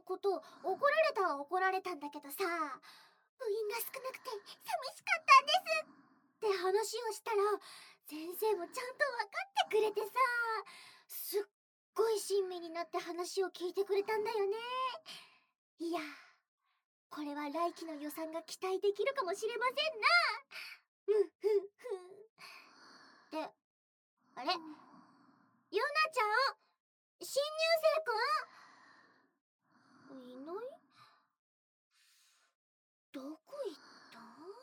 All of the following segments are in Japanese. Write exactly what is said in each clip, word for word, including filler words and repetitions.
こと、怒られたは怒られたんだけどさ、部員が少なくて寂しかったんですって話をしたら、先生もちゃんと分かってくれてさ、すっごい親身になって話を聞いてくれたんだよね。いや、これは来期の予算が期待できるかもしれませんな。ふんふんふん。ってあれ、ゆなちゃん、新入生くんいない？どこ行った？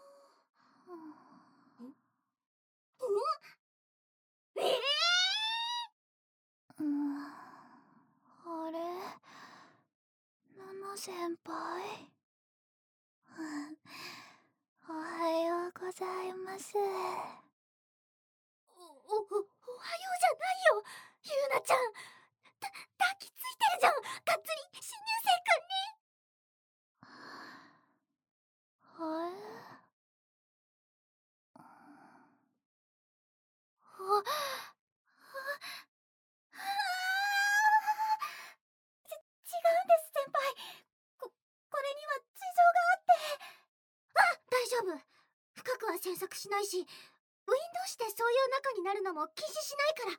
ん？ん？ええー、うん、あれ、ナナ先輩。おはようございます。 お、お、お、おはようじゃないよ、ゆなちゃん。た、抱きついてるじゃん、がっつり、新入生くんに。 はえ？ あ、あ、あち、違うんです、先輩。こ、これには事情があって。あ、大丈夫。深くは詮索しないし、部員同士でそういう仲になるのも禁止しないから。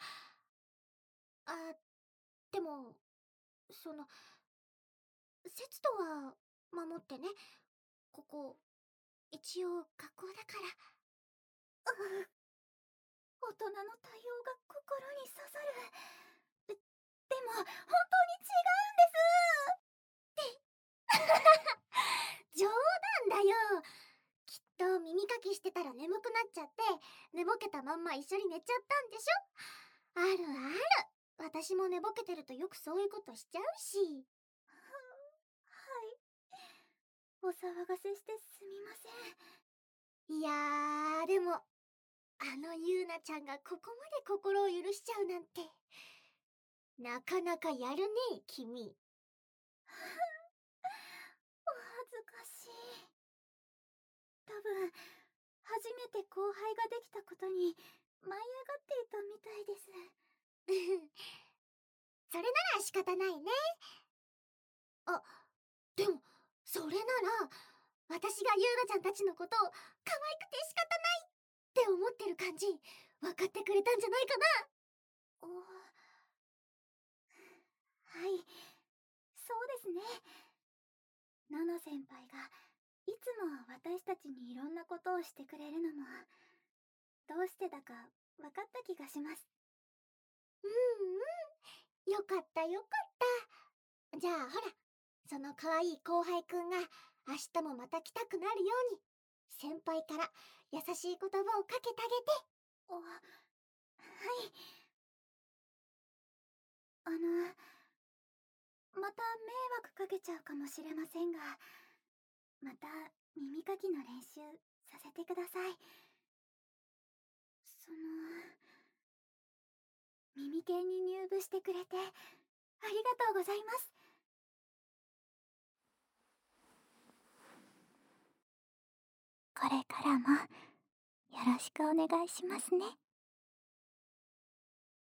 あ、でも、その、節度は守ってね。ここ、一応学校だから。う大人の対応が心に刺さる。で、でも、本当に違うんです。って。冗談だよ。きっと耳かきしてたら眠くなっちゃって、寝ぼけたまんま一緒に寝ちゃったんでしょ。あるある。私も寝ぼけてるとよくそういうことしちゃうし。はい。お騒がせしてすみません。いやー、でも、あのゆうなちゃんがここまで心を許しちゃうなんて、なかなかやるね、君。お恥ずかしい。多分、初めて後輩ができたことに舞い上がっていたみたいです。それなら仕方ないね。あ、でも、それなら、私がゆうなちゃんたちのことを可愛くて仕方ないって思ってる感じ、分かってくれたんじゃないかな。お、はい、そうですね。ナナ先輩がいつも私たちにいろんなことをしてくれるのも、どうしてだか分かった気がします。うんうん、よかったよかった。じゃあほら、その可愛い後輩くんが明日もまた来たくなるように、先輩から優しい言葉をかけてあげて。あ、はい。あの、また迷惑かけちゃうかもしれませんが、また耳かきの練習させてください。その、耳系に入部してくれてありがとうございます。 これからもよろしくお願いしますね。